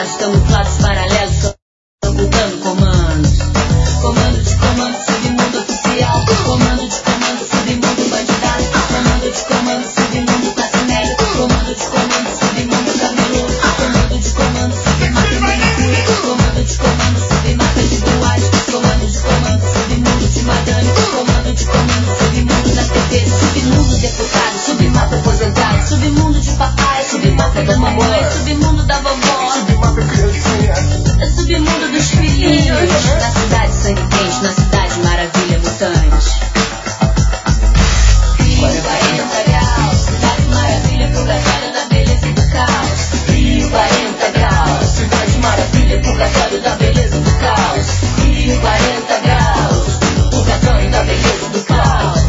separados, camuflados, paralelos, ocultando comandos. Comando de comando, submundo oficial. Comando de comando, submundo bandidato. Comando de comando, submundo classe média. Comando de comando, submundo camelô. Comando de comando, submata e manicure. Comando de comando, submata de boate. Comando de comando, submundo de madame. Comando de comando, submundo da TV. Submundo deputado, submata aposentado. Submundo de papai, submata da mamãe. Submundo da vovó, submata criancinha. Submundo dos filhinhos. Na cidade sangue quente, na cidade maravilha mutante. Rio 40 graus, cidade maravilha purgatório da beleza e do caos. Rio 40 graus, cidade maravilha purgatório da beleza e do caos. Rio 40 graus, purgatório da beleza e do caos.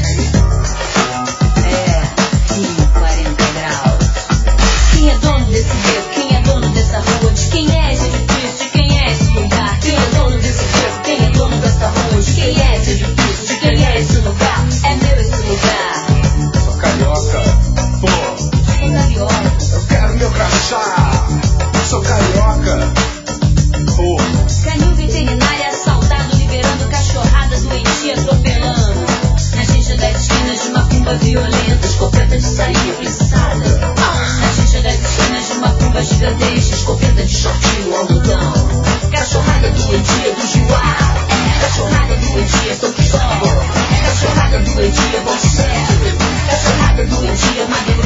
Rio 40 graus. Quem é dono desse beco? Quem é dono dessa rua? De quem é esse edifício? De quem é esse lugar? Quem é dono desse beco? Quem é dono dessa rua? De quem é esse edifício? De quem é esse lugar? É meu esse lugar. Sou carioca, pô. Sou carioca. Eu quero meu crachá. Sou carioca, pô. Canil veterinária assaltado, liberando cachorrada doentia, atropelando. Na xixa das esquinas de macumba violenta, escopeta de sainha fliçada. Na xixa das esquinas de macumba gigantesca, escopeta de shortinho algodão. Cachorrada doentia do Juá. Cachorrada doentia São Cristóvão. Cachorrada doentia Bom Sucesso. Cachorrada doentia Magna.